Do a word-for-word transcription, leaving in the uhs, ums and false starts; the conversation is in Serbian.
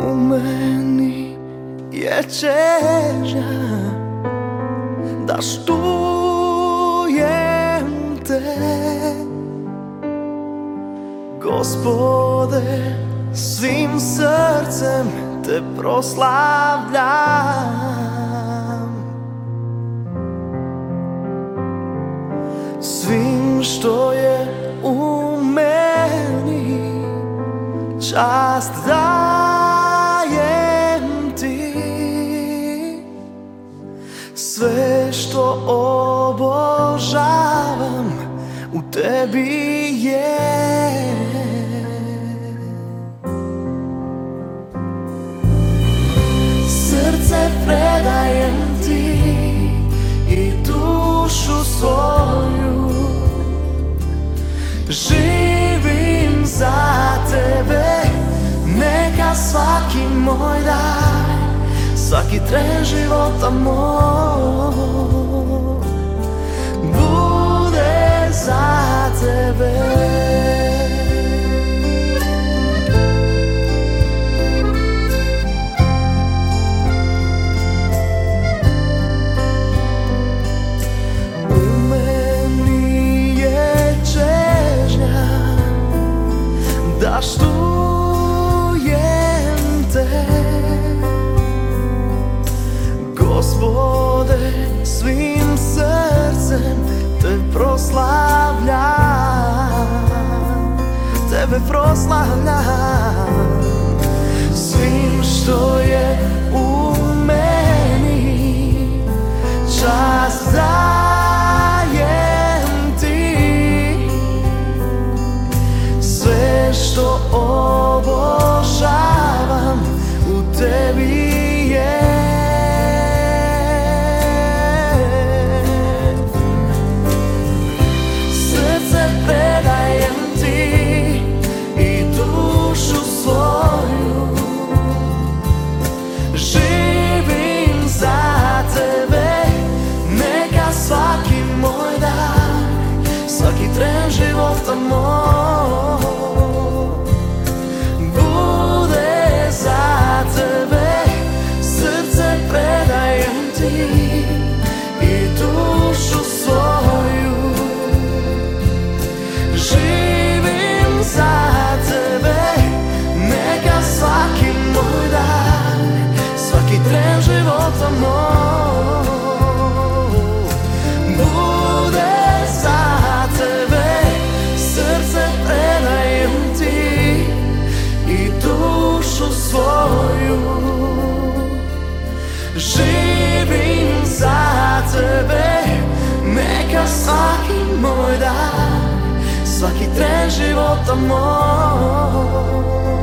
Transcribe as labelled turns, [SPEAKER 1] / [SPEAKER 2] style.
[SPEAKER 1] meni je čežnja da štujem te, Gospode, svim srcem te proslavljam, svim što je u meni, čast dajem ti. Sve što obožavam u tebi je. Srce predajem ti i dušu svoju, živim za tebe. Neka svaki moj dan, svaki tren života moj bude za tebe. Da štujem te, Gospode, svim srcem te proslavljam, tebe proslavljam, svim što je u meni, čast dajem ti. Sve što obožavam u tebi je. Srce predajem ti i dušu svoju, živim za tebe. Neka svaki moj dan, svaki tren života moj i dušu svoju, živim za tebe. Neka svaki moj dan, svaki tren života moj bude za tebe. Srce predajem ti i dušu svoju, živim za tebe. Neka svaki moj dan, svaki tren života moj